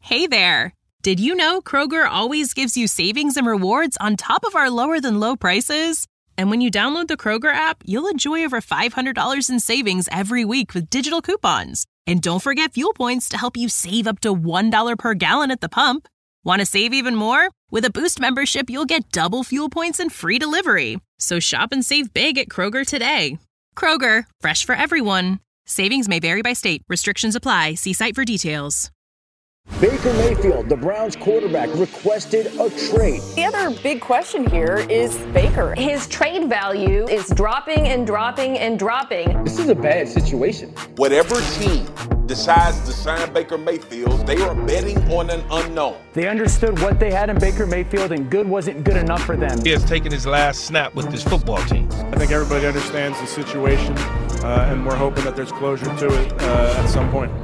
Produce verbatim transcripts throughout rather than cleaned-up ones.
Hey there! Did you know Kroger always gives you savings and rewards on top of our lower-than-low prices? And when you download the Kroger app, you'll enjoy over five hundred dollars in savings every week with digital coupons. And don't forget fuel points to help you save up to one dollar per gallon at the pump. Want to save even more? With a Boost membership, you'll get double fuel points and free delivery. So shop and save big at Kroger today. Kroger, fresh for everyone. Savings may vary by state. Restrictions apply. See site for details. Baker Mayfield, the Browns quarterback, requested a trade. The other big question here is Baker. His trade value is dropping and dropping and dropping. This is a bad situation. Whatever team decides to sign Baker Mayfield, they are betting on an unknown. They understood what they had in Baker Mayfield, and good wasn't good enough for them. He has taken his last snap with this football team. I think everybody understands the situation, uh, and we're hoping that there's closure to it uh, at some point.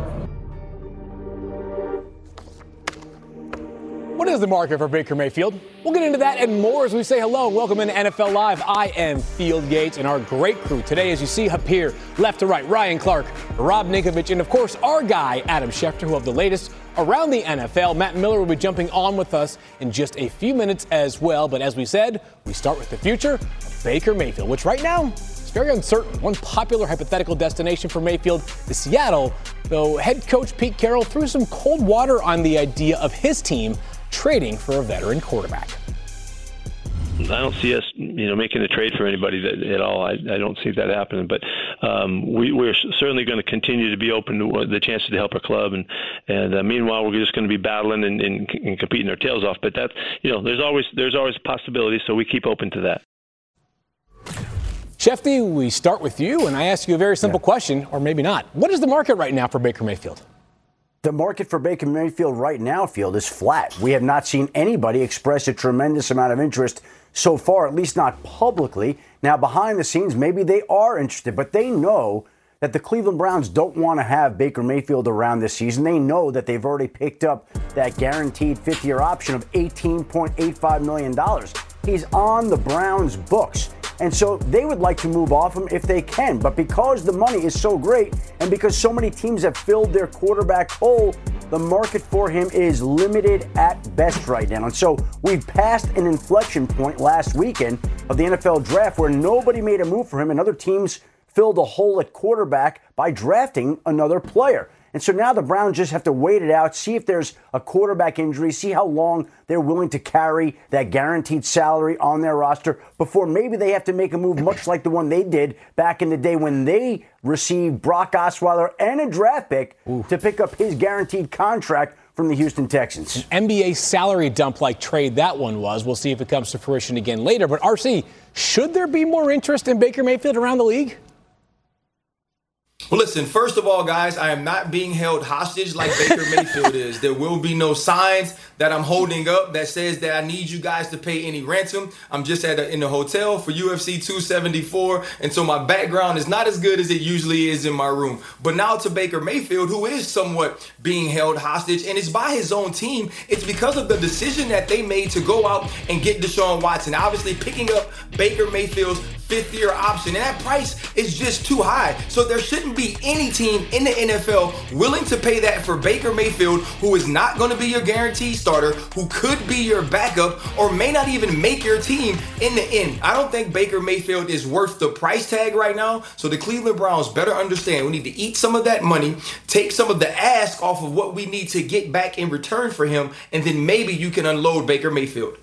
What is the market for Baker Mayfield? We'll get into that and more as we say hello and welcome into N F L Live. I am Field Gates and our great crew today, as you see up here, left to right, Ryan Clark, Rob Ninkovich, and of course our guy, Adam Schefter, who have the latest around the N F L. Matt Miller will be jumping on with us in just a few minutes as well. But as we said, we start with the future of Baker Mayfield, which right now is very uncertain. One popular hypothetical destination for Mayfield is Seattle, though head coach Pete Carroll threw some cold water on the idea of his team trading for a veteran quarterback. I don't see us, you know, making a trade for anybody that, at all. I, I don't see that happening. But um, we, we're certainly going to continue to be open to the chances to help our club. And and uh, meanwhile, we're just going to be battling and, and, and competing our tails off. But that's, you know, there's always there's always a possibility. So we keep open to that. Shefty, we start with you, and I ask you a very simple yeah. question, or maybe not. What is the market right now for Baker Mayfield? The market for Baker Mayfield right now, Field, is flat. We have not seen anybody express a tremendous amount of interest so far, at least not publicly. Now, behind the scenes, maybe they are interested, but they know that the Cleveland Browns don't want to have Baker Mayfield around this season. They know that they've already picked up that guaranteed fifth-year option of eighteen point eight five million dollars. He's on the Browns' books. And so they would like to move off him if they can. But because the money is so great and because so many teams have filled their quarterback hole, the market for him is limited at best right now. And so we've passed an inflection point last weekend of the N F L draft where nobody made a move for him and other teams filled a hole at quarterback by drafting another player. And so now the Browns just have to wait it out, see if there's a quarterback injury, see how long they're willing to carry that guaranteed salary on their roster before maybe they have to make a move much like the one they did back in the day when they received Brock Osweiler and a draft pick Ooh. to pick up his guaranteed contract from the Houston Texans. An N B A salary dump like trade that one was. We'll see if it comes to fruition again later. But R C, should there be more interest in Baker Mayfield around the league? Well, listen, first of all, guys, I am not being held hostage like Baker Mayfield is. There will be no signs that I'm holding up that says that I need you guys to pay any ransom. I'm just at a, in a hotel for U F C two seventy-four, and so my background is not as good as it usually is in my room. But now to Baker Mayfield, who is somewhat being held hostage, and it's by his own team. It's because of the decision that they made to go out and get Deshaun Watson, obviously picking up Baker Mayfield's fifth-year option, and that price is just too high. So there shouldn't be any team in the N F L willing to pay that for Baker Mayfield, who is not going to be your guaranteed starter, who could be your backup, or may not even make your team in the end. I don't think Baker Mayfield is worth the price tag right now, so the Cleveland Browns better understand we need to eat some of that money, take some of the ask off of what we need to get back in return for him, and then maybe you can unload Baker Mayfield.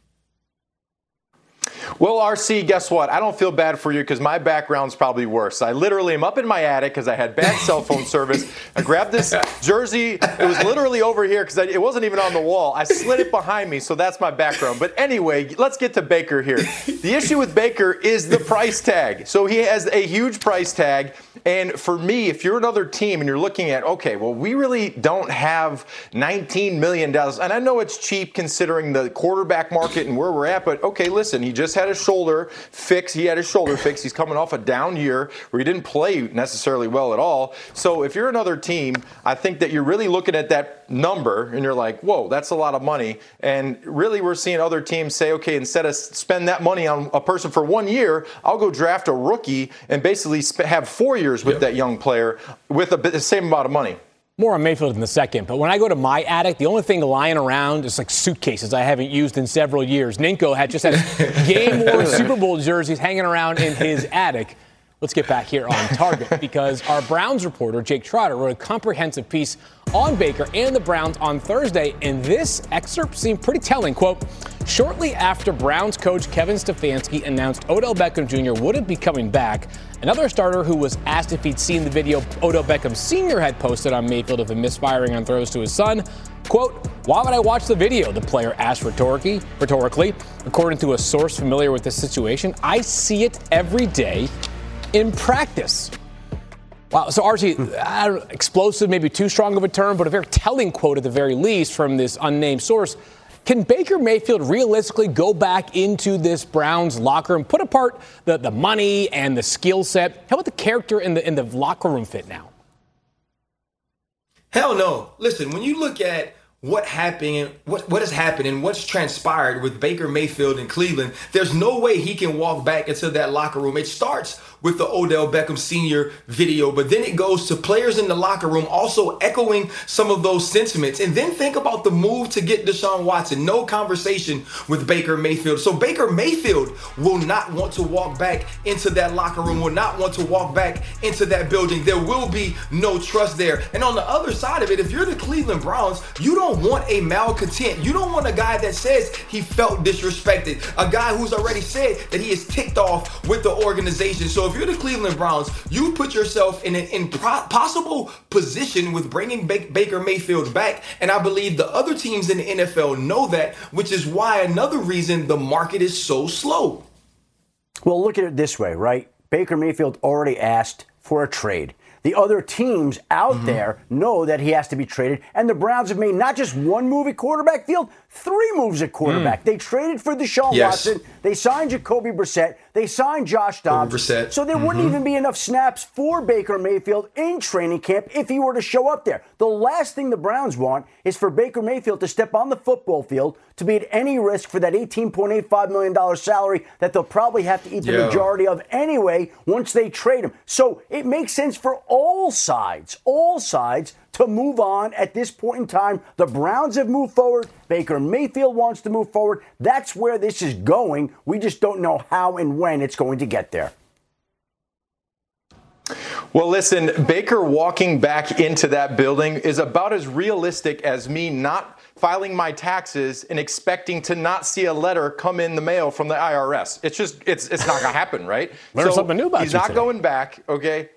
Well, R C, guess what? I don't feel bad for you because my background's probably worse. I literally am up in my attic because I had bad cell phone service. I grabbed this jersey. It was literally over here because it wasn't even on the wall. I slid it behind me, so that's my background. But anyway, let's get to Baker here. The issue with Baker is the price tag. So he has a huge price tag. And for me, if you're another team and you're looking at, okay, well, we really don't have nineteen million dollars. And I know it's cheap considering the quarterback market and where we're at. But, okay, listen, he just had a shoulder fix. He had his shoulder fix. He's coming off a down year where he didn't play necessarily well at all. So if you're another team, I think that you're really looking at that number and you're like, whoa, that's a lot of money. And really we're seeing other teams say, okay, instead of spend that money on a person for one year, I'll go draft a rookie and basically have four years with yep. that young player with a, the same amount of money. More on Mayfield in a second, but when I go to my attic, the only thing lying around is like suitcases I haven't used in several years. Ninko had just had his game-worn Super Bowl jerseys hanging around in his attic. Let's get back here on target because our Browns reporter, Jake Trotter, wrote a comprehensive piece on Baker and the Browns on Thursday, and this excerpt seemed pretty telling. Quote, shortly after Browns coach Kevin Stefanski announced Odell Beckham Junior wouldn't be coming back, another starter who was asked if he'd seen the video Odell Beckham Senior had posted on Mayfield of him misfiring on throws to his son, quote, why would I watch the video? The player asked rhetorically. rhetorically. According to a source familiar with the situation, I see it every day in practice. Wow. So, R T, I don't know, explosive, maybe too strong of a term, but a very telling quote at the very least from this unnamed source. Can Baker Mayfield realistically go back into this Browns locker room, put apart the, the money and the skill set? How about the character in the in the locker room fit now? Hell no. Listen, when you look at what happened, what what has happened and what's transpired with Baker Mayfield in Cleveland, there's no way he can walk back into that locker room. It starts with the Odell Beckham Senior video, but then it goes to players in the locker room also echoing some of those sentiments. And then think about the move to get Deshaun Watson. No conversation with Baker Mayfield. So Baker Mayfield will not want to walk back into that locker room, will not want to walk back into that building. There will be no trust there. And on the other side of it, if you're the Cleveland Browns, you don't want a malcontent. You don't want a guy that says he felt disrespected, a guy who's already said that he is ticked off with the organization. So if you're the Cleveland Browns, you put yourself in an impossible position with bringing ba- Baker Mayfield back. And I believe the other teams in the N F L know that, which is why another reason the market is so slow. Well, look at it this way, right? Baker Mayfield already asked for a trade. The other teams out mm-hmm. there know that he has to be traded, and the Browns have made not just one move at quarterback field, three moves at quarterback. Mm. They traded for Deshaun yes. Watson. They signed Jacoby Brissett. They signed Josh Dobbs. So there mm-hmm. wouldn't even be enough snaps for Baker Mayfield in training camp if he were to show up there. The last thing the Browns want is for Baker Mayfield to step on the football field to be at any risk for that eighteen point eight five million dollars salary that they'll probably have to eat the yeah. majority of anyway once they trade him. So it makes sense for all sides, all sides, to move on at this point in time. The Browns have moved forward. Baker Mayfield wants to move forward. That's where this is going. We just don't know how and when it's going to get there. Well, listen, Baker walking back into that building is about as realistic as me not filing my taxes and expecting to not see a letter come in the mail from the I R S. It's just, it's it's not going to happen, right? Learn so something new about he's you not today. going back, okay?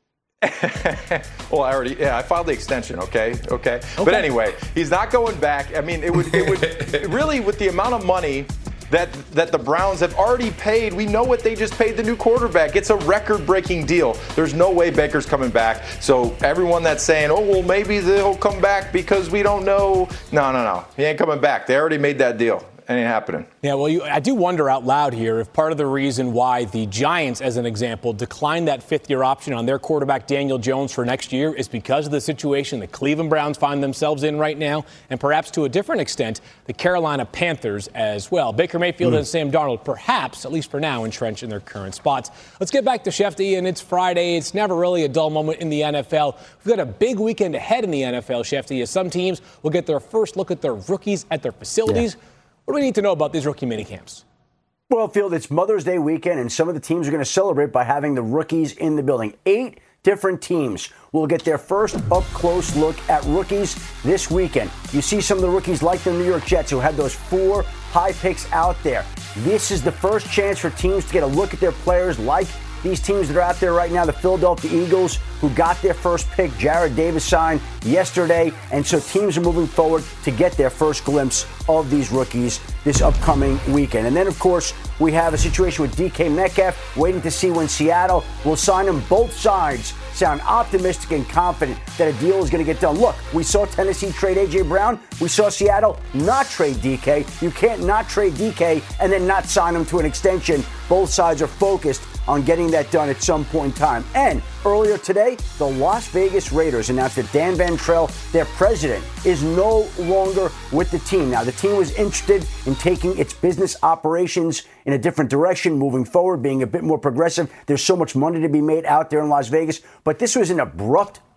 well, I already, yeah, I filed the extension, okay? okay? Okay. But anyway, he's not going back. I mean, it would, it would really, with the amount of money that that the Browns have already paid, we know what they just paid the new quarterback. It's a record-breaking deal. There's no way Baker's coming back. So everyone that's saying, oh, well, maybe they'll come back because we don't know. No, no, no. He ain't coming back. They already made that deal. It ain't happening. Yeah, well, you, I do wonder out loud here if part of the reason why the Giants, as an example, declined that fifth-year option on their quarterback Daniel Jones for next year is because of the situation the Cleveland Browns find themselves in right now, and perhaps to a different extent, the Carolina Panthers as well. Baker Mayfield mm. and Sam Darnold, perhaps, at least for now, entrenched in their current spots. Let's get back to Shefty, and it's Friday. It's never really a dull moment in the N F L. We've got a big weekend ahead in the N F L, Shefty, as some teams will get their first look at their rookies at their facilities. Yeah. What do we need to know about these rookie minicamps? Well, Field, it's Mother's Day weekend, and some of the teams are going to celebrate by having the rookies in the building. Eight different teams will get their first up-close look at rookies this weekend. You see some of the rookies like the New York Jets who had those four high picks out there. This is the first chance for teams to get a look at their players like these teams that are out there right now, the Philadelphia Eagles, who got their first pick, Jared Davis, signed yesterday. And so teams are moving forward to get their first glimpse of these rookies this upcoming weekend. And then, of course, we have a situation with D K Metcalf, waiting to see when Seattle will sign him. Both sides sound optimistic and confident that a deal is going to get done. Look, we saw Tennessee trade A J. Brown. We saw Seattle not trade D K. You can't not trade D K and then not sign him to an extension. Both sides are focused on getting that done at some point in time. And earlier today, the Las Vegas Raiders announced that Dan Ventrell, their president, is no longer with the team. Now, the team was interested in taking its business operations in a different direction, moving forward, being a bit more progressive. There's so much money to be made out there in Las Vegas. But this was an abrupt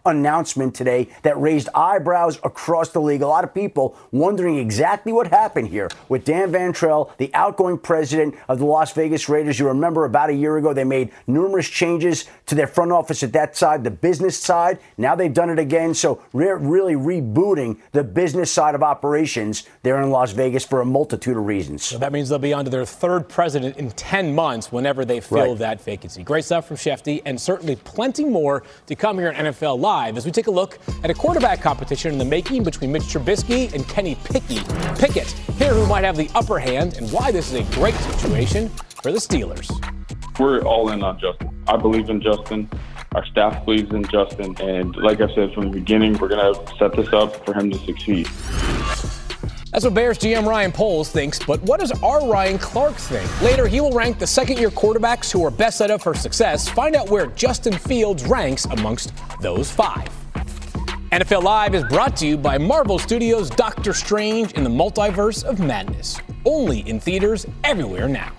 announcement today that raised eyebrows across the league. A lot of people wondering exactly what happened here with Dan Van Trell, the outgoing president of the Las Vegas Raiders. You remember about a year ago, they made numerous changes to their front office at that side, the business side. Now they've done it again. So re- really rebooting the business side of operations there in Las Vegas for a multitude of reasons. So that means they'll be on to their third president in ten months whenever they fill Right. that vacancy. Great stuff from Shefty, and certainly plenty more to come here on N F L Live as we take a look at a quarterback competition in the making between Mitch Trubisky and Kenny Pickett. Pickett, here who might have the upper hand and why this is a great situation for the Steelers. We're all in on Justin. I believe in Justin. Our staff believes in Justin. And like I said from the beginning, we're going to set this up for him to succeed. That's what Bears G M Ryan Poles thinks, but what does our Ryan Clark think? Later, he will rank the second-year quarterbacks who are best set up for success. Find out where Justin Fields ranks amongst those five. N F L Live is brought to you by Marvel Studios' Doctor Strange in the Multiverse of Madness. Only in theaters everywhere now.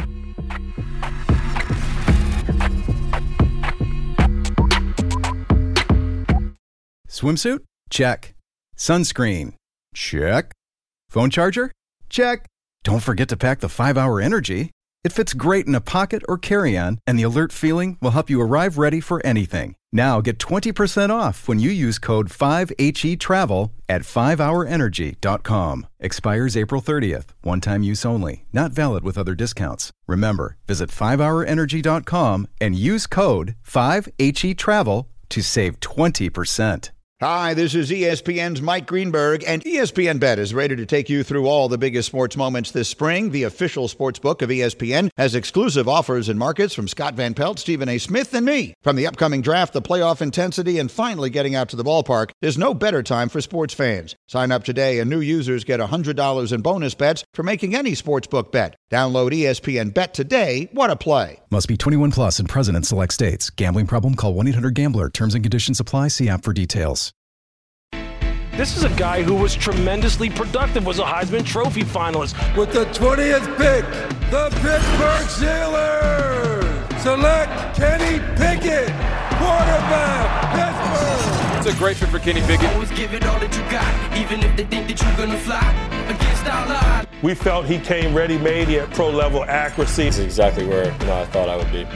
Swimsuit? Check. Sunscreen? Check. Phone charger? Check. Don't forget to pack the five hour Energy. It fits great in a pocket or carry-on, and the alert feeling will help you arrive ready for anything. Now get twenty percent off when you use code five H E travel at five hour energy dot com. Expires April thirtieth. One-time use only. Not valid with other discounts. Remember, visit five hour energy dot com and use code five H E travel to save twenty percent. Hi, this is E S P N's Mike Greenberg, and E S P N Bet is ready to take you through all the biggest sports moments this spring. The official sports book of E S P N has exclusive offers and markets from Scott Van Pelt, Stephen A. Smith, and me. From the upcoming draft, the playoff intensity, and finally getting out to the ballpark, there's no better time for sports fans. Sign up today, and new users get one hundred dollars in bonus bets for making any sportsbook bet. Download E S P N Bet today. What a play. Must be twenty-one plus and present in select states. Gambling problem? Call one eight hundred gambler. Terms and conditions apply. See app for details. This is a guy who was tremendously productive, was a Heisman Trophy finalist. With the twentieth pick, the Pittsburgh Steelers select Kenny Pickett, quarterback, Pittsburgh. It's a great fit for Kenny Pickett. Always give it all that you got, even if they think that you're gonna fly against our line. We felt he came ready-made. He had pro-level accuracy. That's exactly where you know, I thought I would be.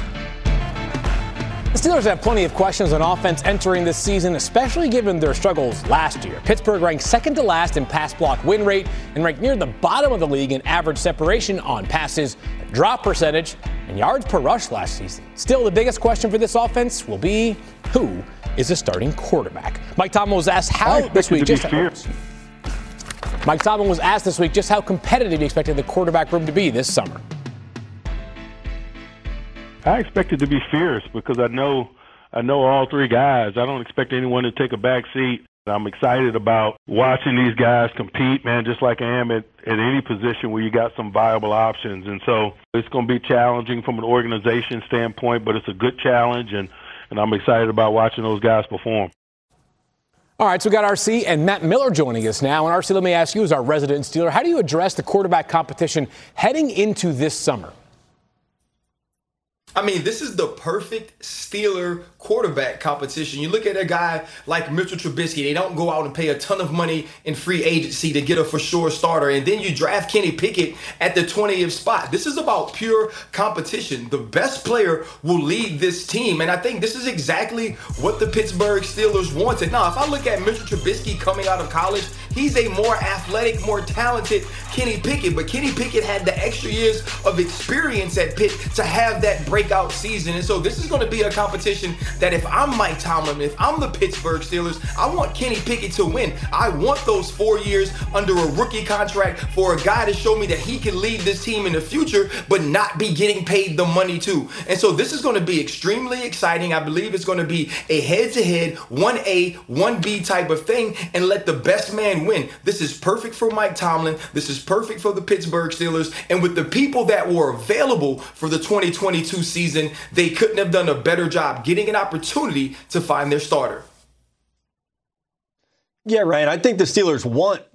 The Steelers have plenty of questions on offense entering this season, especially given their struggles last year. Pittsburgh ranked second to last in pass block win rate and ranked near the bottom of the league in average separation on passes, drop percentage, and yards per rush last season. Still, the biggest question for this offense will be who is the starting quarterback. Mike Tomlin was asked how this week just how, Mike Tomlin was asked this week just how competitive he expected the quarterback room to be this summer. I expect it to be fierce because I know I know all three guys. I don't expect anyone to take a back seat. I'm excited about watching these guys compete, man, just like I am at, at any position where you got some viable options. And so it's going to be challenging from an organization standpoint, but it's a good challenge, and, and I'm excited about watching those guys perform. All right, so we got R C and Matt Miller joining us now. And R C, let me ask you as our resident Steeler, how do you address the quarterback competition heading into this summer? I mean, this is the perfect Steeler quarterback competition. You look at a guy like Mitchell Trubisky, they don't go out and pay a ton of money in free agency to get a for sure starter. And then you draft Kenny Pickett at the twentieth spot. This is about pure competition. The best player will lead this team. And I think this is exactly what the Pittsburgh Steelers wanted. Now, if I look at Mitchell Trubisky coming out of college, he's a more athletic, more talented Kenny Pickett. But Kenny Pickett had the extra years of experience at Pitt to have that breakout season. And so this is going to be a competition that if I'm Mike Tomlin, if I'm the Pittsburgh Steelers, I want Kenny Pickett to win. I want those four years under a rookie contract for a guy to show me that he can lead this team in the future, but not be getting paid the money too. And so this is going to be extremely exciting. I believe it's going to be a head-to-head, one A, one B type of thing, and let the best man win. This is perfect for Mike Tomlin. This is perfect for the Pittsburgh Steelers. And with the people that were available for the twenty twenty-two season, they couldn't have done a better job getting an opportunity to find their starter. Yeah, Ryan, I think the Steelers want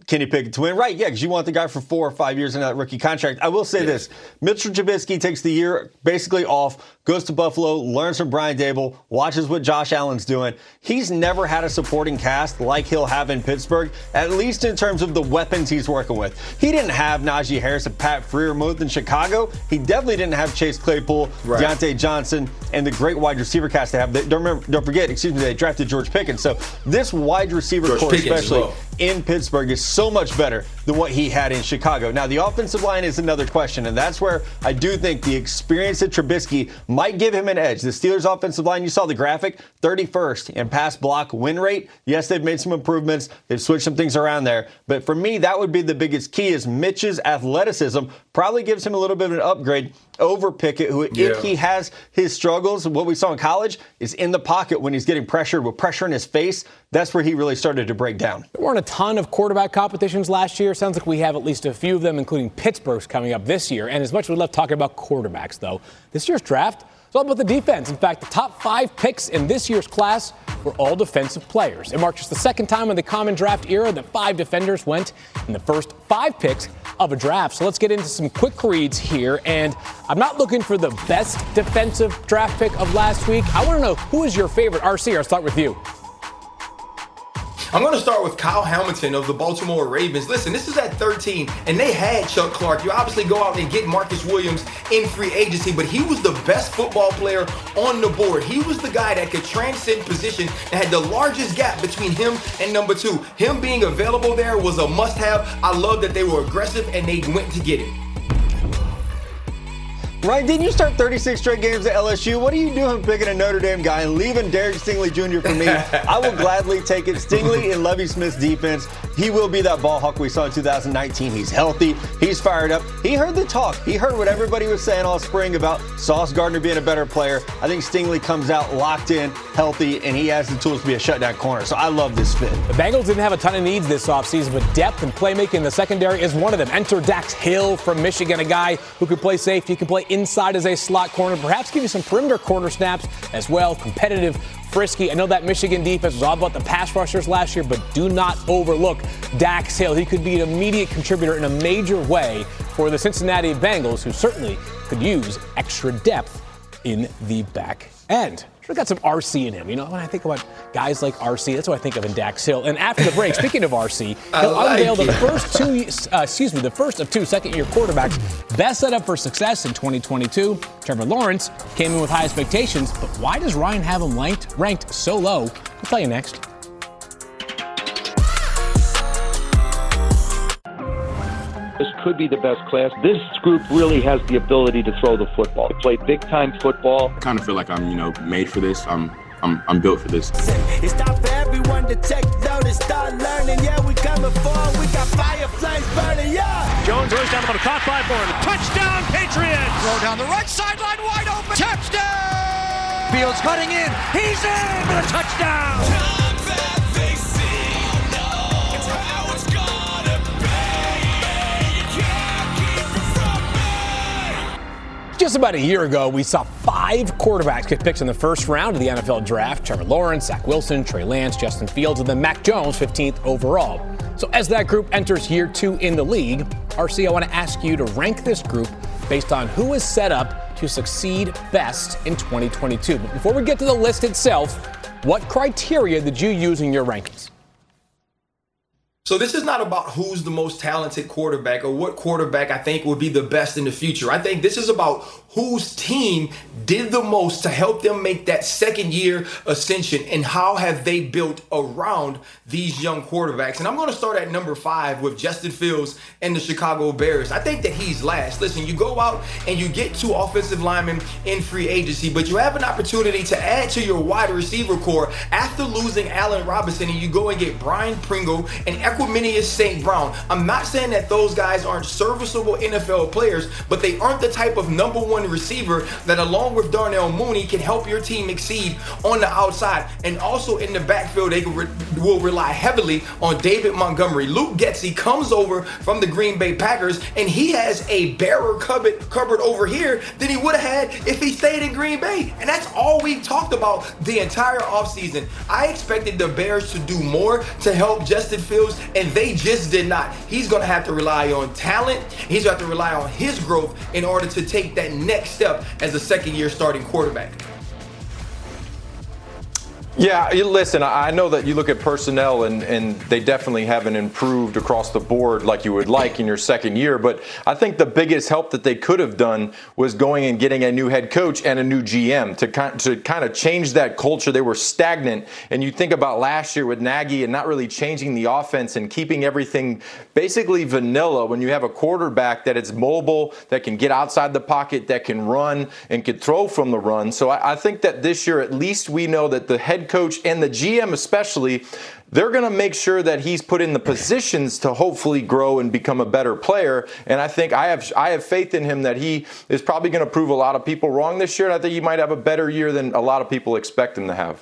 Kenny Pickett to win. Right, yeah, because you want the guy for four or five years in that rookie contract. I will say yes. this. Mitchell Trubisky takes the year basically off, goes to Buffalo, learns from Brian Dable, watches what Josh Allen's doing. He's never had a supporting cast like he'll have in Pittsburgh, at least in terms of the weapons he's working with. He didn't have Najee Harris and Pat Freiermuth in Chicago. He definitely didn't have Chase Claypool, right. Deontay Johnson, and the great wide receiver cast they have. They, don't, remember, don't forget, excuse me, they drafted George Pickens. So this wide receiver George core, Pickens, especially well. in Pittsburgh, is so much better than what he had in Chicago. Now, the offensive line is another question, and that's where I do think the experience of Trubisky might give him an edge. The Steelers' offensive line, you saw the graphic, thirty-first in pass block win rate. Yes, they've made some improvements. They've switched some things around there. But for me, that would be the biggest key is Mitch's athleticism probably gives him a little bit of an upgrade over Pickett, who, yeah. if he has his struggles, what we saw in college is in the pocket when he's getting pressured with pressure in his face. That's where he really started to break down. There weren't a ton of quarterback competitions last year. Sounds like we have at least a few of them, including Pittsburgh's coming up this year. And as much as we love talking about quarterbacks, though, this year's draft is all about the defense. In fact, the top five picks in this year's class were all defensive players. It marks just the second time in the common draft era that five defenders went in the first five picks of a draft. So let's get into some quick reads here. And I'm not looking for the best defensive draft pick of last week. I want to know, who is your favorite? R C, I'll start with you. I'm going to start with Kyle Hamilton of the Baltimore Ravens. Listen, this is at thirteen, and they had Chuck Clark. You obviously go out and get Marcus Williams in free agency, but he was the best football player on the board. He was the guy that could transcend position and had the largest gap between him and number two. Him being available there was a must-have. I love that they were aggressive, and they went to get it. Ryan, didn't you start thirty-six straight games at L S U? What are you doing picking a Notre Dame guy and leaving Derek Stingley Junior for me? I will gladly take it. Stingley in Lovie Smith's defense. He will be that ball hawk we saw in two thousand nineteen. He's healthy. He's fired up. He heard the talk. He heard what everybody was saying all spring about Sauce Gardner being a better player. I think Stingley comes out locked in, healthy, and he has the tools to be a shutdown corner. So I love this fit. The Bengals didn't have a ton of needs this offseason, but depth and playmaking in the secondary is one of them. Enter Dax Hill from Michigan, a guy who can play safety, can play inside as a slot corner, perhaps give you some perimeter corner snaps as well. Competitive, frisky. I know that Michigan defense was all about the pass rushers last year, but do not overlook Dax Hill. He could be an immediate contributor in a major way for the Cincinnati Bengals, who certainly could use extra depth in the back end. Sure got some R C in him. You know, when I think about guys like R C, that's what I think of in Dax Hill. And after the break, speaking of R C, he'll like unveil it. the first two, uh, excuse me, the first of two second-year quarterbacks best set up for success in twenty twenty-two. Trevor Lawrence came in with high expectations, but why does Ryan have him ranked, ranked so low? We'll tell you next. This could be the best class. This group really has the ability to throw the football, to play big-time football. I kind of feel like I'm, you know, made for this. I'm, I'm, I'm built for this. It's time for everyone to take notice, start learning. Yeah, we coming forward. We got fire flames burning. Yeah. Jones goes down the middle, caught by Bourne. Touchdown, Patriots! Throw down the right sideline, wide open. Touchdown! Fields cutting in. He's in for the touchdown. Just about a year ago, we saw five quarterbacks get picked in the first round of the N F L draft. Trevor Lawrence, Zach Wilson, Trey Lance, Justin Fields, and then Mac Jones, fifteenth overall. So as that group enters year two in the league, R C, I want to ask you to rank this group based on who is set up to succeed best in twenty twenty-two. But before we get to the list itself, what criteria did you use in your rankings? So this is not about who's the most talented quarterback or what quarterback I think would be the best in the future. I think this is about whose team did the most to help them make that second year ascension and how have they built around these young quarterbacks. And I'm going to start at number five with Justin Fields and the Chicago Bears. I think that he's last. Listen, you go out and you get two offensive linemen in free agency, but you have an opportunity to add to your wide receiver core after losing Allen Robinson, and you go and get Brian Pringle and Equanimeous Saint Brown. I'm not saying that those guys aren't serviceable N F L players, but they aren't the type of number one receiver that, along with Darnell Mooney, can help your team exceed on the outside. And also in the backfield, they re- will rely heavily on David Montgomery. Luke Getsy comes over from the Green Bay Packers, and he has a better cupboard, cupboard over here than he would have had if he stayed in Green Bay. And that's all we've talked about the entire offseason. I expected the Bears to do more to help Justin Fields Jaguars, and they just did not. He's going to have to rely on talent. He's going to have to rely on his growth in order to take that next step as a second-year starting quarterback. Yeah, you, listen, I know that you look at personnel and, and they definitely haven't improved across the board like you would like in your second year, but I think the biggest help that they could have done was going and getting a new head coach and a new G M to, to kind of change that culture. They were stagnant, and you think about last year with Nagy and not really changing the offense and keeping everything basically vanilla when you have a quarterback that is mobile, that can get outside the pocket, that can run and can throw from the run. So I, I think that this year at least we know that the head coach and the G M especially, they're going to make sure that he's put in the positions to hopefully grow and become a better player. And I think I have I have faith in him that he is probably going to prove a lot of people wrong this year. And I think he might have a better year than a lot of people expect him to have.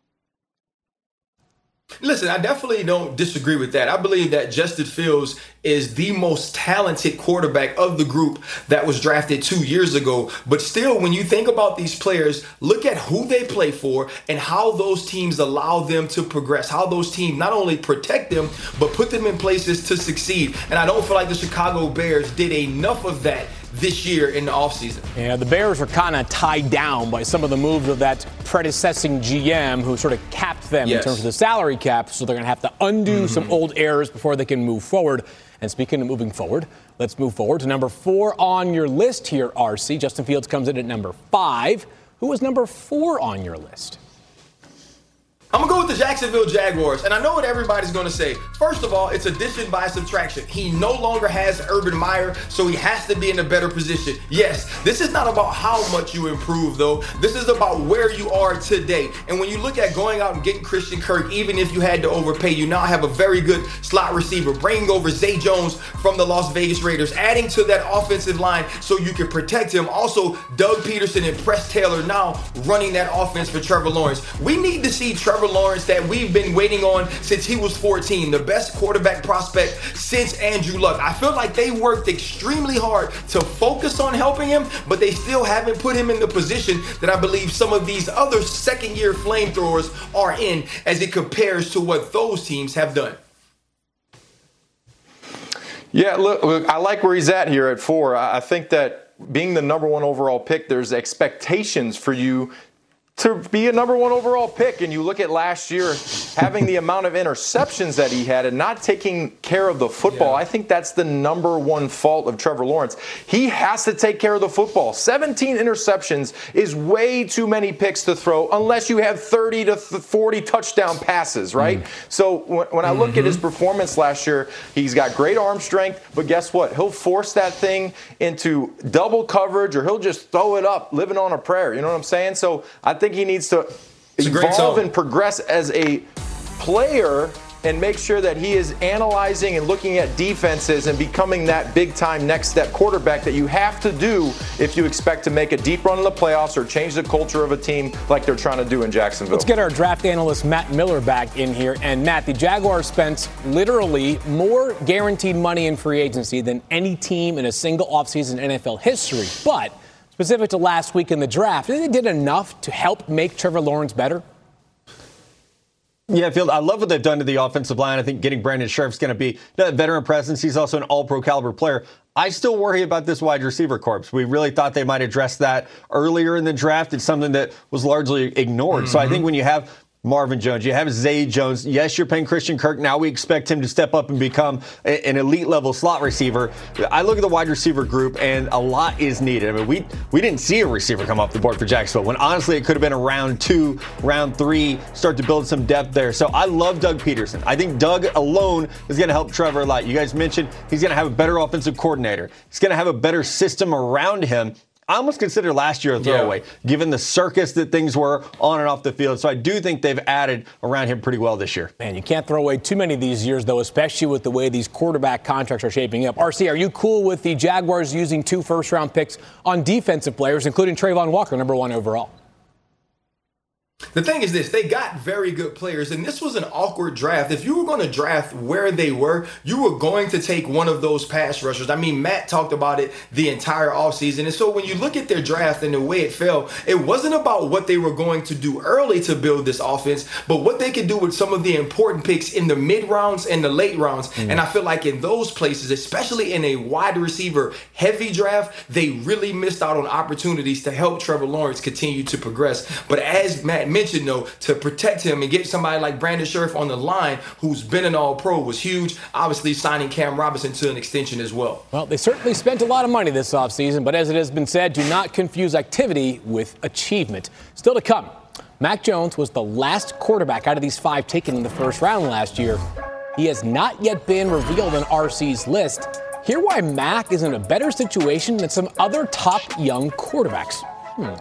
Listen, I definitely don't disagree with that. I believe that Justin Fields is the most talented quarterback of the group that was drafted two years ago. But still, when you think about these players, look at who they play for and how those teams allow them to progress, how those teams not only protect them, but put them in places to succeed. And I don't feel like the Chicago Bears did enough of that this year in the offseason. Yeah, the Bears were kind of tied down by some of the moves of that predecessing G M who sort of capped them yes. in terms of the salary cap, so they're going to have to undo mm-hmm. some old errors before they can move forward. And speaking of moving forward, let's move forward to number four on your list here, R C. Justin Fields comes in at number five. Who was number four on your list? I'm going to go with the Jacksonville Jaguars, and I know what everybody's going to say. First of all, it's addition by subtraction. He no longer has Urban Meyer, so he has to be in a better position. Yes, this is not about how much you improve, though. This is about where you are today. And when you look at going out and getting Christian Kirk, even if you had to overpay, you now have a very good slot receiver, bringing over Zay Jones from the Las Vegas Raiders, adding to that offensive line so you can protect him. Also, Doug Peterson and Press Taylor now running that offense for Trevor Lawrence. We need to see Trevor Lawrence that we've been waiting on since he was fourteen, the best quarterback prospect since Andrew Luck. I feel like they worked extremely hard to focus on helping him, but they still haven't put him in the position that I believe some of these other second-year flamethrowers are in as it compares to what those teams have done. Yeah, look, look, I like where he's at here at four. I think that being the number one overall pick, there's expectations for you to be a number one overall pick. And you look at last year, having the amount of interceptions that he had and not taking care of the football, yeah. I think that's the number one fault of Trevor Lawrence. He has to take care of the football. seventeen interceptions is way too many picks to throw unless you have thirty to forty touchdown passes, right? Mm. So when, when I look mm-hmm. at his performance last year, he's got great arm strength, but guess what? He'll force that thing into double coverage or he'll just throw it up living on a prayer. You know what I'm saying? So I think he needs to evolve and progress as a player and make sure that he is analyzing and looking at defenses and becoming that big-time next step quarterback that you have to do if you expect to make a deep run in the playoffs or change the culture of a team like they're trying to do in Jacksonville. Let's get our draft analyst Matt Miller back in here. And Matt, the Jaguars spent literally more guaranteed money in free agency than any team in a single offseason in N F L history. But specific to last week in the draft, do you think they did enough to help make Trevor Lawrence better? Yeah, Field, I love what they've done to the offensive line. I think getting Brandon Scherff's going to be a veteran presence. He's also an all-pro caliber player. I still worry about this wide receiver corps. We really thought they might address that earlier in the draft. It's something that was largely ignored. Mm-hmm. So I think when you have Marvin Jones, you have Zay Jones. Yes, you're paying Christian Kirk. Now we expect him to step up and become a, an elite level slot receiver. I look at the wide receiver group, and a lot is needed. I mean, we we didn't see a receiver come off the board for Jacksonville when honestly it could have been a round two, round three, start to build some depth there. So I love Doug Peterson. I think Doug alone is going to help Trevor a lot. You guys mentioned he's going to have a better offensive coordinator. He's going to have a better system around him. I almost consider last year a throwaway, yeah. given the circus that things were on and off the field. So I do think they've added around him pretty well this year. Man, you can't throw away too many of these years, though, especially with the way these quarterback contracts are shaping up. R C, are you cool with the Jaguars using two first-round picks on defensive players, including Trayvon Walker, number one overall? The thing is this, they got very good players, and this was an awkward draft. If you were going to draft where they were, you were going to take one of those pass rushers. I mean, Matt talked about it the entire offseason. And so when you look at their draft and the way it fell, it wasn't about what they were going to do early to build this offense, but what they could do with some of the important picks in the mid rounds and the late rounds. Mm. And I feel like in those places, especially in a wide receiver heavy draft, they really missed out on opportunities to help Trevor Lawrence continue to progress. But as Matt mentioned, though, to protect him and get somebody like Brandon Scherff on the line who's been an all-pro was huge. Obviously, signing Cam Robinson to an extension as well. Well, they certainly spent a lot of money this offseason, but as it has been said, do not confuse activity with achievement. Still to come, Mac Jones was the last quarterback out of these five taken in the first round last year. He has not yet been revealed on R C's list. Hear why Mac is in a better situation than some other top young quarterbacks. Hmm.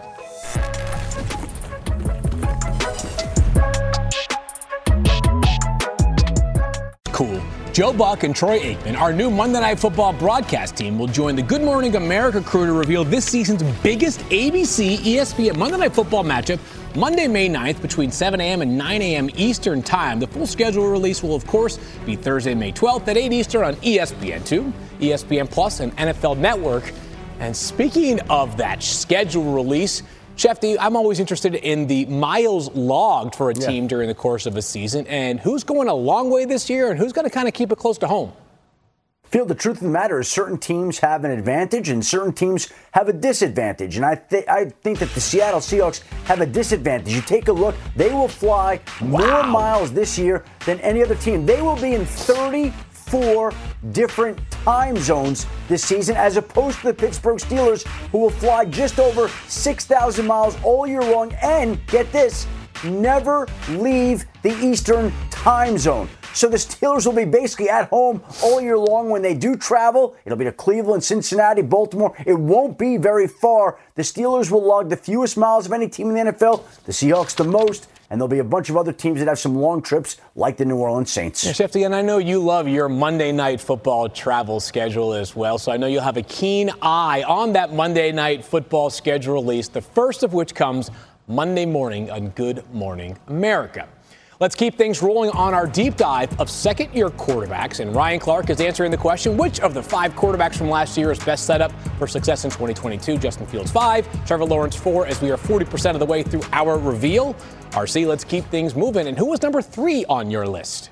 Cool. Joe Buck and Troy Aikman, our new Monday Night Football broadcast team, will join the Good Morning America crew to reveal this season's biggest A B C E S P N Monday Night Football matchup Monday, May ninth between seven a.m. and nine a.m. Eastern Time. The full schedule release will, of course, be Thursday, May twelfth at eight Eastern on E S P N two, E S P N Plus, and N F L Network. And speaking of that schedule release, Shefty, I'm always interested in the miles logged for a team yeah. during the course of a season, and who's going a long way this year and who's going to kind of keep it close to home. Phil, the truth of the matter is certain teams have an advantage and certain teams have a disadvantage. And I, th- I think that the Seattle Seahawks have a disadvantage. You take a look, they will fly wow. more miles this year than any other team. They will be in thirty-four different time zones this season, as opposed to the Pittsburgh Steelers, who will fly just over six thousand miles all year long and, get this, never leave the Eastern time zone. So the Steelers will be basically at home all year long. When they do travel, it'll be to Cleveland, Cincinnati, Baltimore. It won't be very far. The Steelers will log the fewest miles of any team in the N F L, the Seahawks the most, and there'll be a bunch of other teams that have some long trips, like the New Orleans Saints. Yeah, Shefty, and I know you love your Monday Night Football travel schedule as well, so I know you'll have a keen eye on that Monday Night Football schedule release, the first of which comes Monday morning on Good Morning America. Let's keep things rolling on our deep dive of second-year quarterbacks, and Ryan Clark is answering the question, which of the five quarterbacks from last year is best set up for success in twenty twenty-two? Justin Fields five, Trevor Lawrence four, as we are forty percent of the way through our reveal. R C, let's keep things moving. And who was number three on your list?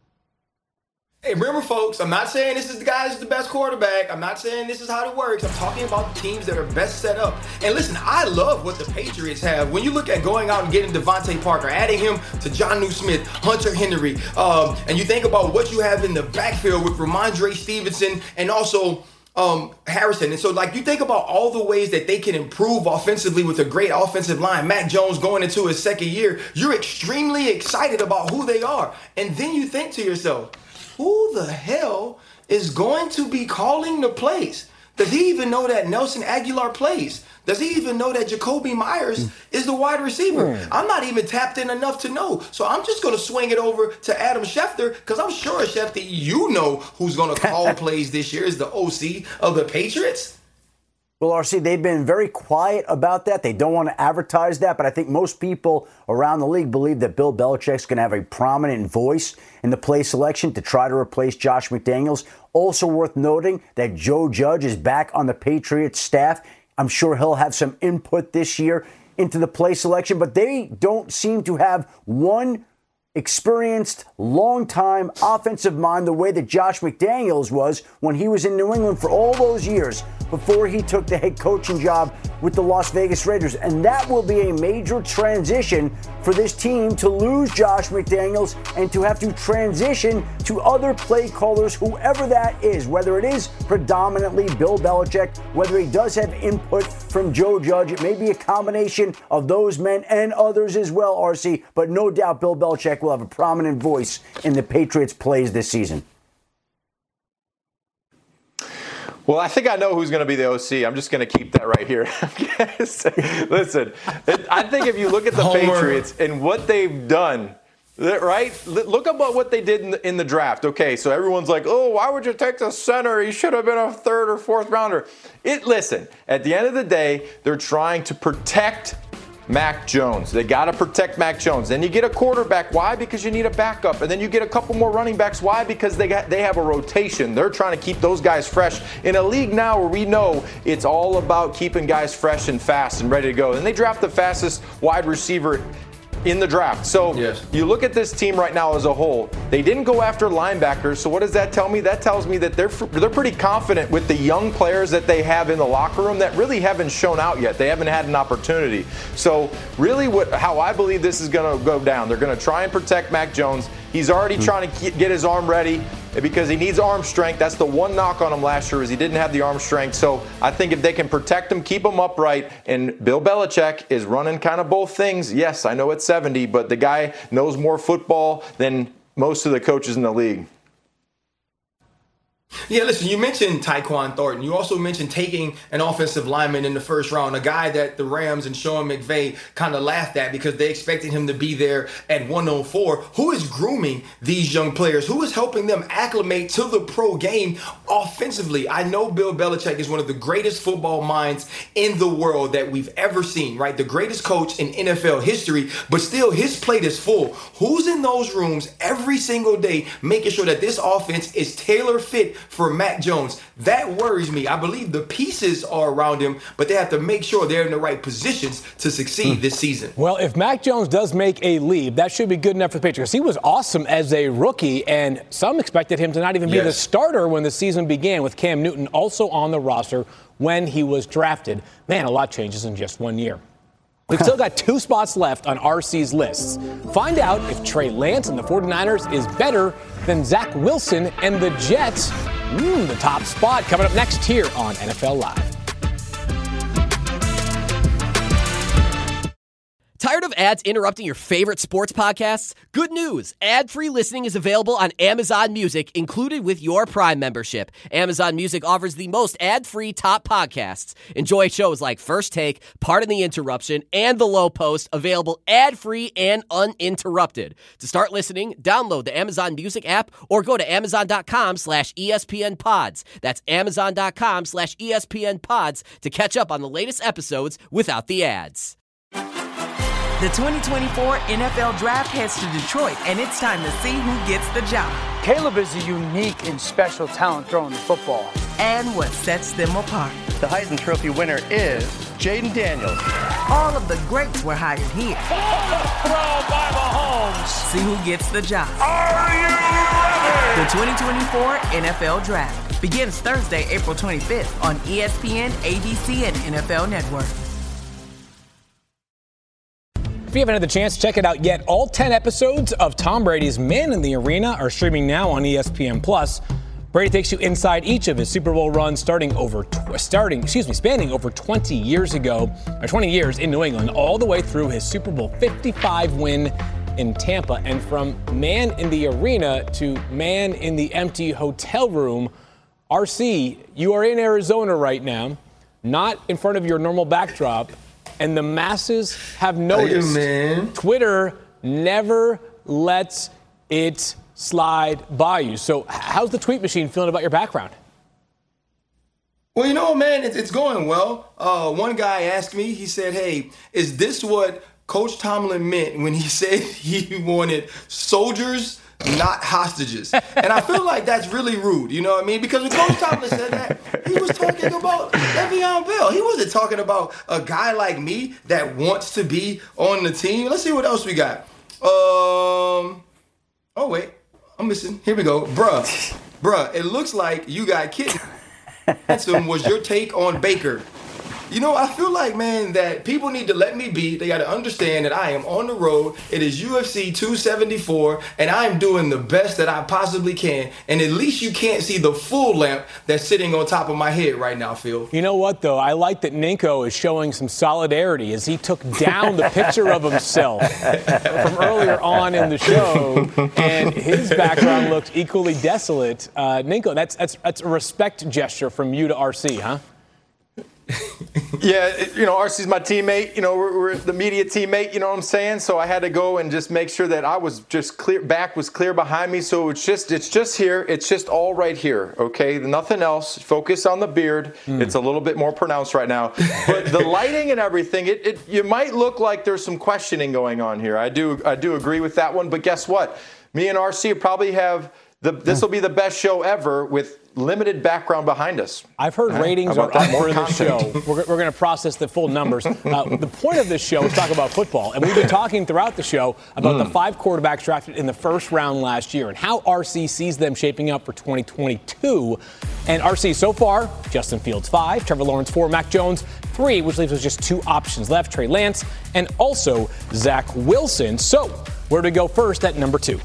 Hey, remember, folks, I'm not saying this is the guy that's the best quarterback. I'm not saying this is how it works. I'm talking about the teams that are best set up. And listen, I love what the Patriots have. When you look at going out and getting Devontae Parker, adding him to Jonnu Smith, Hunter Henry, um, and you think about what you have in the backfield with Ramondre Stevenson and also um, Harrison. And so, like, you think about all the ways that they can improve offensively with a great offensive line. Mac Jones going into his second year, you're extremely excited about who they are. And then you think to yourself, who the hell is going to be calling the plays? Does he even know that Nelson Aguilar plays? Does he even know that Jacoby Myers mm. is the wide receiver? Mm. I'm not even tapped in enough to know. So I'm just going to swing it over to Adam Schefter, because I'm sure, Schefter, you know who's going to call plays this year is the O C of the Patriots. Well, R C, they've been very quiet about that. They don't want to advertise that, but I think most people around the league believe that Bill Belichick's going to have a prominent voice in the play selection to try to replace Josh McDaniels. Also worth noting that Joe Judge is back on the Patriots staff. I'm sure he'll have some input this year into the play selection, but they don't seem to have one experienced, long-time offensive mind the way that Josh McDaniels was when he was in New England for all those years before he took the head coaching job with the Las Vegas Raiders. And that will be a major transition for this team to lose Josh McDaniels and to have to transition to other play callers, whoever that is, whether it is predominantly Bill Belichick, whether he does have input from Joe Judge. It may be a combination of those men and others as well, R C, but no doubt Bill Belichick will have a prominent voice in the Patriots' plays this season. Well, I think I know who's going to be the O C. I'm just going to keep that right here. Listen, I think if you look at the Homer. Patriots and what they've done, right? Look at what they did in the, in the draft. Okay, so everyone's like, oh, why would you take the center? He should have been a third or fourth rounder. It. Listen, at the end of the day, they're trying to protect Mac Jones. They got to protect Mac Jones. Then you get a quarterback. Why? Because you need a backup. And then you get a couple more running backs. Why? Because they got they have a rotation. They're trying to keep those guys fresh in a league now where we know it's all about keeping guys fresh and fast and ready to go. And they draft the fastest wide receiver in the draft. So yes. You look at this team right now as a whole. They didn't go after linebackers. So what does that tell me? That tells me that they're they're pretty confident with the young players that they have in the locker room that really haven't shown out yet. They haven't had an opportunity. So really what how I believe this is going to go down. They're going to try and protect Mac Jones. He's already mm-hmm. trying to get his arm ready because he needs arm strength. That's the one knock on him last year is he didn't have the arm strength. So I think if they can protect him, keep him upright, and Bill Belichick is running kind of both things. Yes, I know it's seventy, but the guy knows more football than most of the coaches in the league. Yeah, listen, you mentioned Tyquan Thornton. You also mentioned taking an offensive lineman in the first round, a guy that the Rams and Sean McVay kind of laughed at because they expected him to be there at one oh four. Who is grooming these young players? Who is helping them acclimate to the pro game offensively? I know Bill Belichick is one of the greatest football minds in the world that we've ever seen, right? The greatest coach in N F L history, but still his plate is full. Who's in those rooms every single day making sure that this offense is tailor fit for Mac Jones? That worries me. I believe the pieces are around him, but they have to make sure they're in the right positions to succeed this season. Well, if Mac Jones does make a leap, that should be good enough for the Patriots. He was awesome as a rookie, and some expected him to not even be yes. the starter when the season began, with Cam Newton also on the roster when he was drafted. Man, a lot changes in just one year. We've still got two spots left on R C's lists. Find out if Trey Lance and the 49ers is better than Zach Wilson and the Jets. Ooh, the top spot coming up next here on N F L Live. Tired of ads interrupting your favorite sports podcasts? Good news! Ad-free listening is available on Amazon Music, included with your Prime membership. Amazon Music offers the most ad-free top podcasts. Enjoy shows like First Take, Pardon the Interruption, and The Low Post, available ad-free and uninterrupted. To start listening, download the Amazon Music app or go to amazon.com slash ESPN pods. That's amazon.com slash ESPN pods to catch up on the latest episodes without the ads. The twenty twenty-four N F L Draft heads to Detroit, and it's time to see who gets the job. Caleb is a unique and special talent throwing the football. And what sets them apart. The Heisman Trophy winner is Jaden Daniels. All of the greats were hired here. Throw by Mahomes. See who gets the job. Are you ready? The twenty twenty-four N F L Draft begins Thursday, April twenty-fifth on E S P N, A B C, and N F L Network. If you haven't had the chance to check it out yet, all ten episodes of Tom Brady's Man in the Arena are streaming now on E S P N Plus. Brady takes you inside each of his Super Bowl runs, starting over tw- starting, excuse me, spanning over twenty years ago, or twenty years in New England, all the way through his Super Bowl fifty-five win in Tampa. And from Man in the Arena to Man in the empty hotel room, R C, you are in Arizona right now, not in front of your normal backdrop. And the masses have noticed hey, Twitter never lets it slide by you. So how's the tweet machine feeling about your background? Well, you know, man, it's, it's going well. Uh, one guy asked me, he said, hey, is this what Coach Tomlin meant when he said he wanted soldiers, not hostages? And I feel like that's really rude, you know what I mean? Because when Coach Tomlin said that, he was talking about Le'Veon Bell. He wasn't talking about a guy like me that wants to be on the team. Let's see what else we got. Um, oh, wait, I'm missing. Here we go. Bruh, bruh, it looks like you got kidnapped. Ransom was your take on Baker. You know, I feel like, man, that people need to let me be. They got to understand that I am on the road. It is U F C two seventy-four, and I am doing the best that I possibly can. And at least you can't see the full lamp that's sitting on top of my head right now, Phil. You know what, though? I like that Ninko is showing some solidarity as he took down the picture of himself from earlier on in the show, and his background looks equally desolate. Uh, Ninko, that's, that's, that's a respect gesture from you to R C, huh? Yeah, it, you know, R C's my teammate. You know, we're, we're the media teammate. You know what I'm saying? So I had to go and just make sure that I was just clear, back was clear behind me. So it's just, it's just here. It's just all right here. Okay, nothing else. Focus on the beard. Mm. It's a little bit more pronounced right now. But the lighting and everything, it, it you might look like there's some questioning going on here. I do, I do agree with that one. But guess what? Me and R C probably have the. This will be the best show ever with limited background behind us. I've heard right? ratings are up for this show. We're, we're going to process the full numbers. Uh, the point of this show is talk about football. And we've been talking throughout the show about mm. the five quarterbacks drafted in the first round last year and how R C sees them shaping up for twenty twenty-two. And R C, so far, Justin Fields five, Trevor Lawrence four, Mac Jones three, which leaves us just two options left, Trey Lance and also Zach Wilson. So where to go first at number two?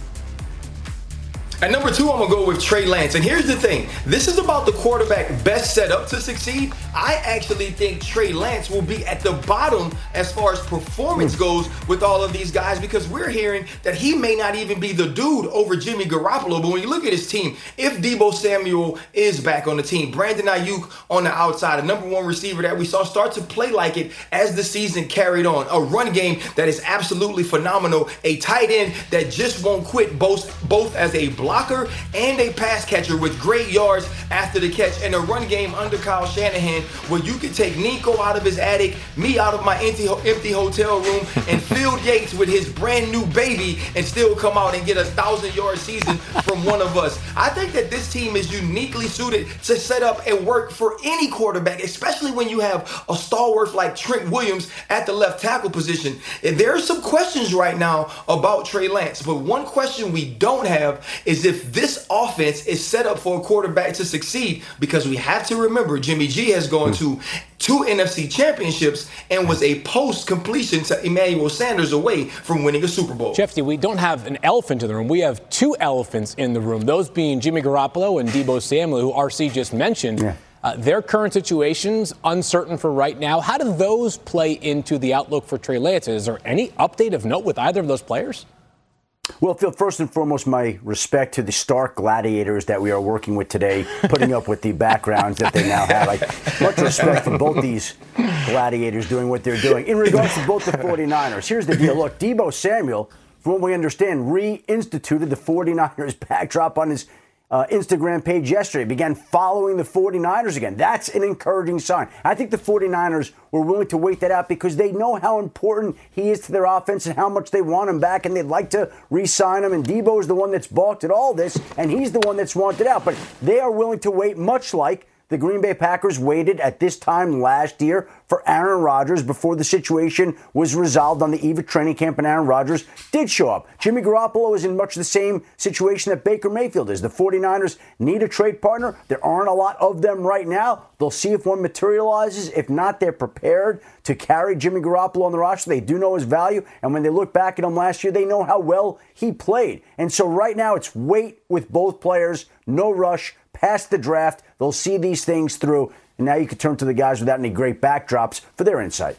At number two, I'm going to go with Trey Lance. And here's the thing. This is about the quarterback best set up to succeed. I actually think Trey Lance will be at the bottom as far as performance goes with all of these guys because we're hearing that he may not even be the dude over Jimmy Garoppolo. But when you look at his team, if Deebo Samuel is back on the team, Brandon Ayuk on the outside, a number one receiver that we saw start to play like it as the season carried on, a run game that is absolutely phenomenal, a tight end that just won't quit both, both as a blocker blocker and a pass catcher with great yards after the catch, and a run game under Kyle Shanahan where you could take Nico out of his attic, me out of my empty, empty hotel room, and Field Yates with his brand new baby and still come out and get a thousand yard season from one of us. I think that this team is uniquely suited to set up and work for any quarterback, especially when you have a stalwart like Trent Williams at the left tackle position. And there are some questions right now about Trey Lance, but one question we don't have is if this offense is set up for a quarterback to succeed, because we have to remember Jimmy G has gone to two N F C championships and was a post-completion to Emmanuel Sanders away from winning a Super Bowl. Jeffy, we don't have an elephant in the room. We have two elephants in the room, those being Jimmy Garoppolo and Deebo Samuel, who R C just mentioned. Yeah. Uh, their current situation's uncertain for right now. How do those play into the outlook for Trey Lance? Is there any update of note with either of those players? Well, Phil, first and foremost, my respect to the Stark gladiators that we are working with today, putting up with the backgrounds that they now have. Like, much respect for both these gladiators doing what they're doing. In regards to both the 49ers, here's the deal. Look, Deebo Samuel, from what we understand, reinstituted the 49ers backdrop on his Uh, Instagram page yesterday, began following the 49ers again. That's an encouraging sign. I think the 49ers were willing to wait that out because they know how important he is to their offense and how much they want him back, and they'd like to re-sign him. And Deebo is the one that's balked at all this, and he's the one that's wanted out. But they are willing to wait, much like the Green Bay Packers waited at this time last year for Aaron Rodgers before the situation was resolved on the eve of training camp, and Aaron Rodgers did show up. Jimmy Garoppolo is in much the same situation that Baker Mayfield is. The 49ers need a trade partner. There aren't a lot of them right now. They'll see if one materializes. If not, they're prepared to carry Jimmy Garoppolo on the roster. They do know his value, and when they look back at him last year, they know how well he played. And so right now, it's wait with both players, no rush. Past the draft, they'll see these things through, and now you can turn to the guys without any great backdrops for their insight.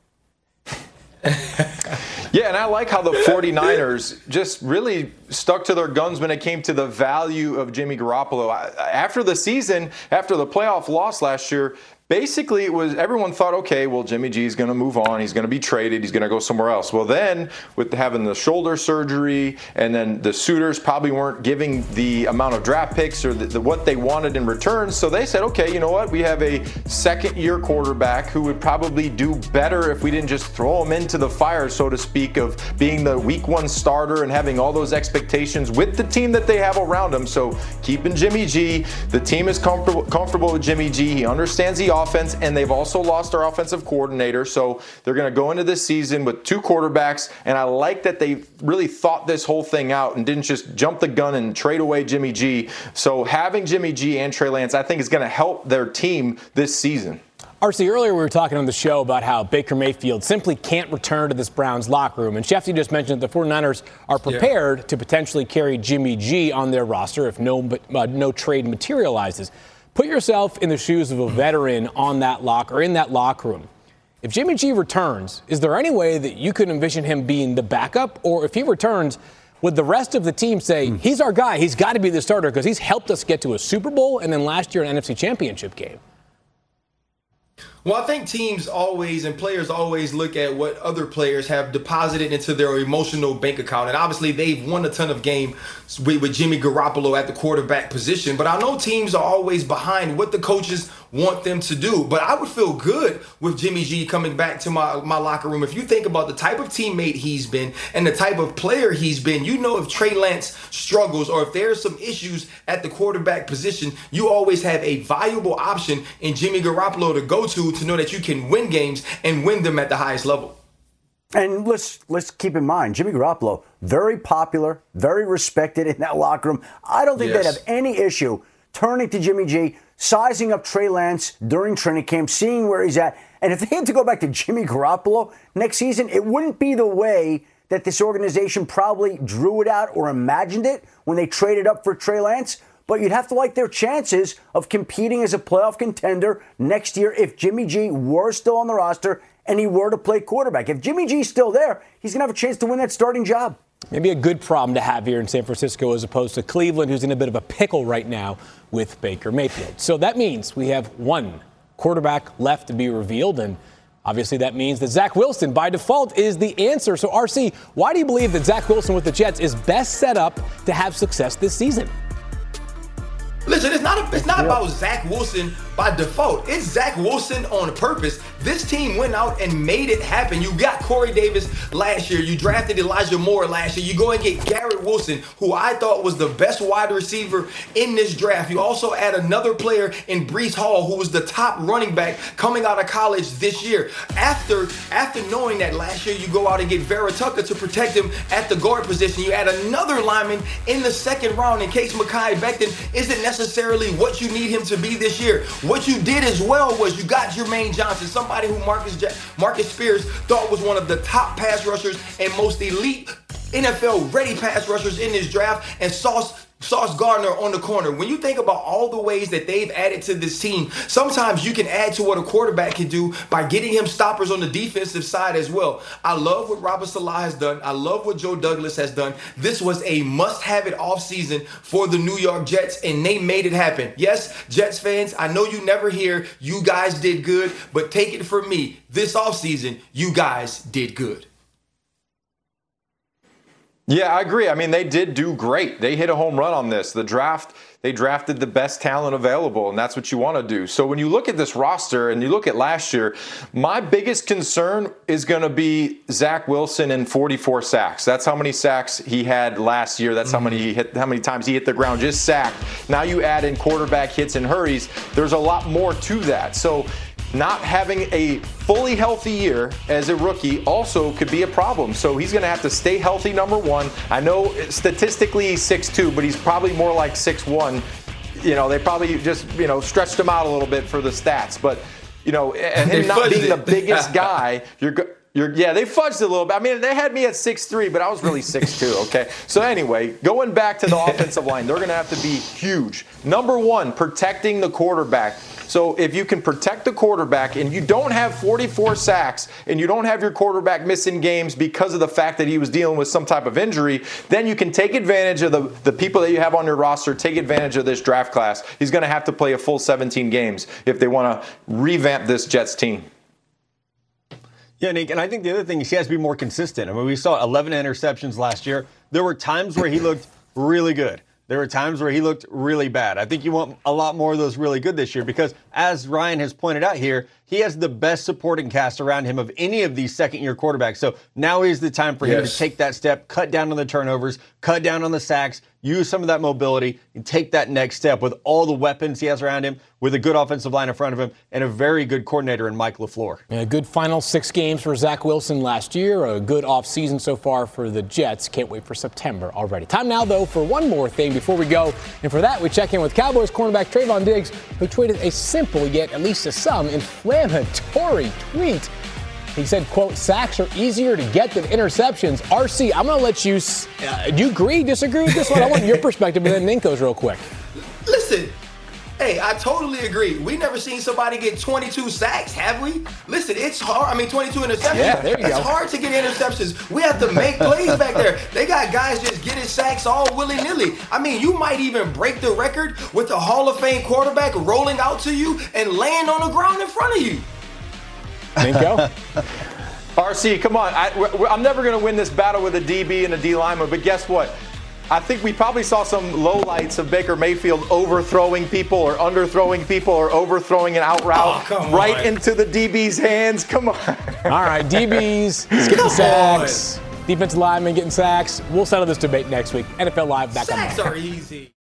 Yeah, and I like how the 49ers just really stuck to their guns when it came to the value of Jimmy Garoppolo. After the season, after the playoff loss last year, basically, it was everyone thought, okay, well, Jimmy G is going to move on. He's going to be traded. He's going to go somewhere else. Well, then with having the shoulder surgery, and then the suitors probably weren't giving the amount of draft picks or the, the, what they wanted in return. So they said, okay, you know what? We have a second-year quarterback who would probably do better if we didn't just throw him into the fire, so to speak, of being the week one starter and having all those expectations with the team that they have around him. So keeping Jimmy G, the team is comfortable comfortable with Jimmy G. He understands the offense, and they've also lost their offensive coordinator, so they're going to go into this season with two quarterbacks, and I like that they really thought this whole thing out and didn't just jump the gun and trade away Jimmy G. So having Jimmy G and Trey Lance, I think, is going to help their team this season. R C, earlier we were talking on the show about how Baker Mayfield simply can't return to this Browns locker room. And Shefty just mentioned that the 49ers are prepared yeah. to potentially carry Jimmy G on their roster if no, uh, no trade materializes. Put yourself in the shoes of a veteran on that lock or in that locker room. If Jimmy G returns, is there any way that you could envision him being the backup? Or if he returns, would the rest of the team say, mm. he's our guy, he's got to be the starter because he's helped us get to a Super Bowl and then last year an N F C Championship game? Well, I think teams always and players always look at what other players have deposited into their emotional bank account. And obviously, they've won a ton of games with, with Jimmy Garoppolo at the quarterback position. But I know teams are always behind what the coaches want them to do. But I would feel good with Jimmy G coming back to my, my locker room. If you think about the type of teammate he's been and the type of player he's been, you know if Trey Lance struggles or if there's some issues at the quarterback position, you always have a valuable option in Jimmy Garoppolo to go to to know that you can win games and win them at the highest level. And let's let's keep in mind, Jimmy Garoppolo, very popular, very respected in that locker room. I don't think yes. they'd have any issue turning to Jimmy G, sizing up Trey Lance during training camp, seeing where he's at. And if they had to go back to Jimmy Garoppolo next season, it wouldn't be the way that this organization probably drew it out or imagined it when they traded up for Trey Lance. But you'd have to like their chances of competing as a playoff contender next year if Jimmy G were still on the roster and he were to play quarterback. If Jimmy G's still there, he's going to have a chance to win that starting job. Maybe a good problem to have here in San Francisco as opposed to Cleveland, who's in a bit of a pickle right now with Baker Mayfield. So that means we have one quarterback left to be revealed, and obviously that means that Zach Wilson, by default, is the answer. So, R C, why do you believe that Zach Wilson with the Jets is best set up to have success this season? Listen, it's not a, it's not about Zach Wilson by default. It's Zach Wilson on purpose. This team went out and made it happen. You got Corey Davis last year. You drafted Elijah Moore last year. You go and get Garrett Wilson, who I thought was the best wide receiver in this draft. You also add another player in Breece Hall, who was the top running back coming out of college this year. After, after knowing that last year, you go out and get Vera Tucker to protect him at the guard position. You add another lineman in the second round in case Mekhi Becton isn't necessarily what you need him to be this year. What you did as well was you got Jermaine Johnson, somebody who Marcus, ja- Marcus Spears thought was one of the top pass rushers and most elite N F L-ready pass rushers in this draft, and Sauce Sauce Gardner on the corner. When you think about all the ways that they've added to this team, sometimes you can add to what a quarterback can do by getting him stoppers on the defensive side as well. I love what Robert Salah has done. I love what Joe Douglas has done. This was a must-have-it offseason for the New York Jets, and they made it happen. Yes, Jets fans, I know you never hear you guys did good, but take it from me. This offseason, you guys did good. Yeah, I agree. I mean, they did do great. They hit a home run on this. The draft, they drafted the best talent available, and that's what you want to do. So when you look at this roster and you look at last year, my biggest concern is going to be Zach Wilson and forty-four sacks. That's how many sacks he had last year. That's mm-hmm. how many he hit, how many times he hit the ground just sacked. Now you add in quarterback hits and hurries. There's a lot more to that. So not having a fully healthy year as a rookie also could be a problem. So he's going to have to stay healthy, number one. I know statistically he's six two, but he's probably more like six one. You know, they probably just, you know, stretched him out a little bit for the stats. But, you know, and him not being the biggest guy, you're go- You're, yeah, they fudged it a little bit. I mean, they had me at six three, but I was really six two, okay? So anyway, going back to the offensive line, they're going to have to be huge. Number one, protecting the quarterback. So if you can protect the quarterback and you don't have forty-four sacks and you don't have your quarterback missing games because of the fact that he was dealing with some type of injury, then you can take advantage of the, the people that you have on your roster, take advantage of this draft class. He's going to have to play a full seventeen games if they want to revamp this Jets team. Yeah, Nick, and I think the other thing is he has to be more consistent. I mean, we saw eleven interceptions last year. There were times where he looked really good. There were times where he looked really bad. I think you want a lot more of those really good this year because, as Ryan has pointed out here, he has the best supporting cast around him of any of these second-year quarterbacks. So now is the time for him yes. to take that step, cut down on the turnovers, cut down on the sacks, use some of that mobility, and take that next step with all the weapons he has around him, with a good offensive line in front of him, and a very good coordinator in Mike LaFleur. And a good final six games for Zach Wilson last year, a good offseason so far for the Jets. Can't wait for September already. Time now, though, for one more thing before we go. And for that, we check in with Cowboys cornerback Trayvon Diggs, who tweeted a simple yet at least to some inflammatory tweet. He said, quote, sacks are easier to get than interceptions. R C, I'm going to let you, uh, do you agree, disagree with this one? I want your perspective and then Ninko's real quick. Listen, hey, I totally agree. We never seen somebody get twenty-two sacks, have we? Listen, it's hard. I mean, twenty-two interceptions. Yeah, there you it's go. It's hard to get interceptions. We have to make plays back there. They got guys just getting sacks all willy-nilly. I mean, you might even break the record with a Hall of Fame quarterback rolling out to you and laying on the ground in front of you. Minko? R C, come on. I, we're, I'm never going to win this battle with a D B and a D lineman, but guess what? I think we probably saw some lowlights of Baker Mayfield overthrowing people or underthrowing people or overthrowing an out route oh, right on. into the D B's hands. Come on. All right, D Bs getting sacks, defensive linemen getting sacks. We'll settle this debate next week. N F L Live back on Monday. Sacks are easy.